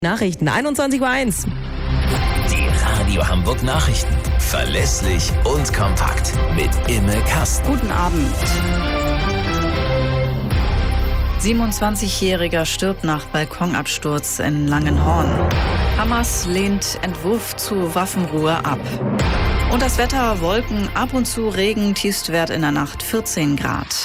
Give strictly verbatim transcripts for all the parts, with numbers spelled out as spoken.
Nachrichten, einundzwanzig Uhr eins. Die Radio Hamburg Nachrichten. Verlässlich und kompakt. Mit Imme Kasten. Guten Abend. siebenundzwanzigjähriger stirbt nach Balkonabsturz in Langenhorn. Hamas lehnt Entwurf zu Waffenruhe ab. Und das Wetter: Wolken, ab und zu Regen, Tiefstwert in der Nacht vierzehn Grad.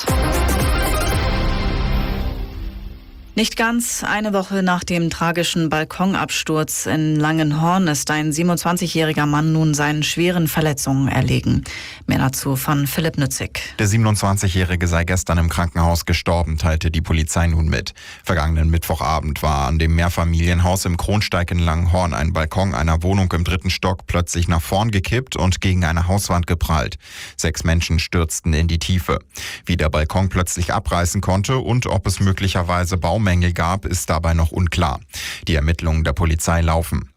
Nicht ganz eine Woche nach dem tragischen Balkonabsturz in Langenhorn ist ein siebenundzwanzigjähriger Mann nun seinen schweren Verletzungen erlegen. Mehr dazu von Philipp Nützig. Der siebenundzwanzigjährige sei gestern im Krankenhaus gestorben, teilte die Polizei nun mit. Vergangenen Mittwochabend war an dem Mehrfamilienhaus im Kronsteig in Langenhorn ein Balkon einer Wohnung im dritten Stock plötzlich nach vorn gekippt und gegen eine Hauswand geprallt. Sechs Menschen stürzten in die Tiefe. Wie der Balkon plötzlich abreißen konnte und ob es möglicherweise Baumängel gab, ist dabei noch unklar. Die Ermittlungen der Polizei laufen.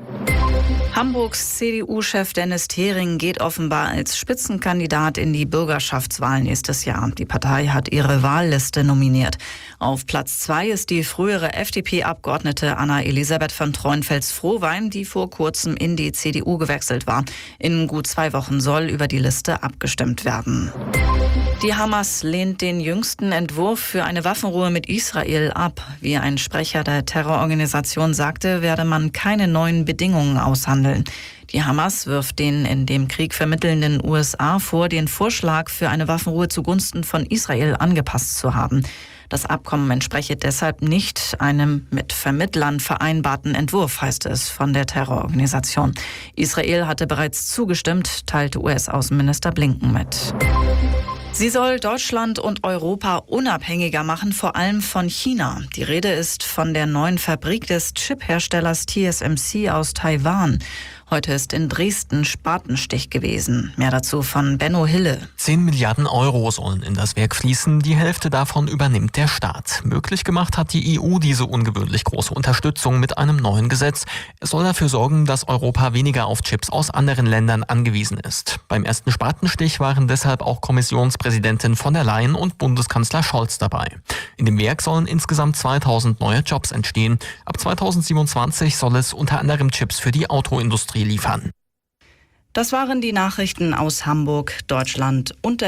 Hamburgs C D U-Chef Dennis Thering geht offenbar als Spitzenkandidat in die Bürgerschaftswahl nächstes Jahr. Die Partei hat ihre Wahlliste nominiert. Auf Platz zwei ist die frühere F D P-Abgeordnete Anna-Elisabeth von Treunfels-Frohwein, die vor kurzem in die C D U gewechselt war. In gut zwei Wochen soll über die Liste abgestimmt werden. Die Hamas lehnt den jüngsten Entwurf für eine Waffenruhe mit Israel ab. Wie ein Sprecher der Terrororganisation sagte, werde man keine neuen Bedingungen aushandeln. Die Hamas wirft den in dem Krieg vermittelnden U S A vor, den Vorschlag für eine Waffenruhe zugunsten von Israel angepasst zu haben. Das Abkommen entspreche deshalb nicht einem mit Vermittlern vereinbarten Entwurf, heißt es von der Terrororganisation. Israel hatte bereits zugestimmt, teilte U S-Außenminister Blinken mit. Sie soll Deutschland und Europa unabhängiger machen, vor allem von China. Die Rede ist von der neuen Fabrik des Chipherstellers T S M C aus Taiwan. Heute ist in Dresden Spatenstich gewesen. Mehr dazu von Benno Hille. Zehn Milliarden Euro sollen in das Werk fließen. Die Hälfte davon übernimmt der Staat. Möglich gemacht hat die E U diese ungewöhnlich große Unterstützung mit einem neuen Gesetz. Es soll dafür sorgen, dass Europa weniger auf Chips aus anderen Ländern angewiesen ist. Beim ersten Spatenstich waren deshalb auch Kommissionspräsidentin von der Leyen und Bundeskanzler Scholz dabei. In dem Werk sollen insgesamt zweitausend neue Jobs entstehen. Ab zweitausendsiebenundzwanzig soll es unter anderem Chips für die Autoindustrie liefern. Das waren die Nachrichten aus Hamburg, Deutschland und der